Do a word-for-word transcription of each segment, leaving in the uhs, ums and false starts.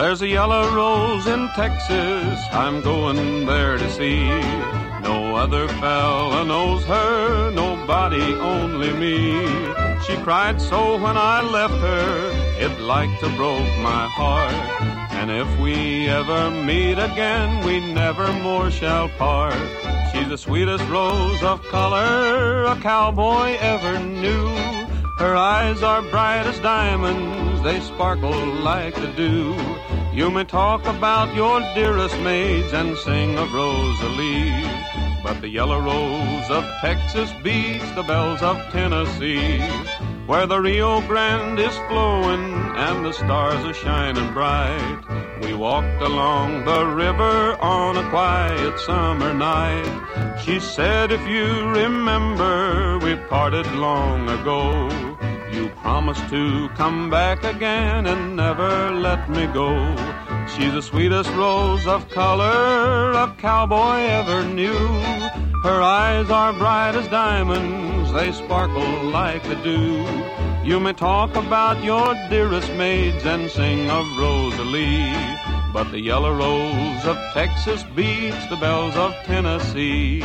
There's a yellow rose in Texas I'm going there to see. No other fella knows her, nobody, only me. She cried so when I left her, it like to broke my heart. And if we ever meet again, we never more shall part. She's the sweetest rose of color a cowboy ever knew. Her eyes are bright as diamonds, they sparkle like the dew. You may talk about your dearest maids and sing of Rosalie, but the yellow rose of Texas beats the bells of Tennessee. Where the Rio Grande is flowing and the stars are shining bright, we walked along the river on a quiet summer night. She said, if you remember, we parted long ago. You promised to come back again and never let me go. She's the sweetest rose of color a cowboy ever knew. Her eyes are bright as diamonds, they sparkle like the dew. You may talk about your dearest maids and sing of Rosalie, but the yellow rose of Texas beats the bells of Tennessee.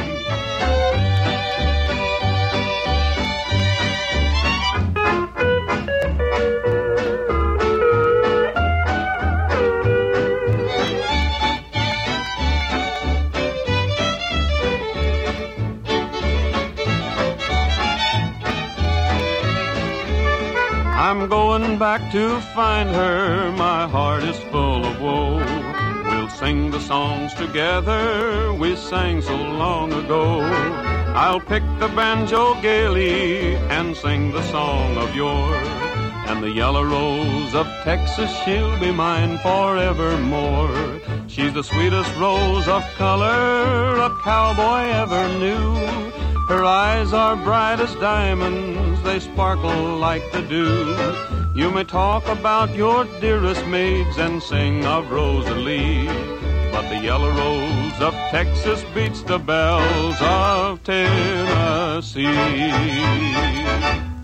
I'm going back to find her, my heart is full of woe. We'll sing the songs together we sang so long ago. I'll pick the banjo gaily and sing the song of yore. And the yellow rose of Texas, she'll be mine forevermore. She's the sweetest rose of color a cowboy ever knew. Her eyes are bright as diamonds, they sparkle like the dew. You may talk about your dearest maids and sing of Rosalie, but the yellow rose of Texas beats the bells of Tennessee.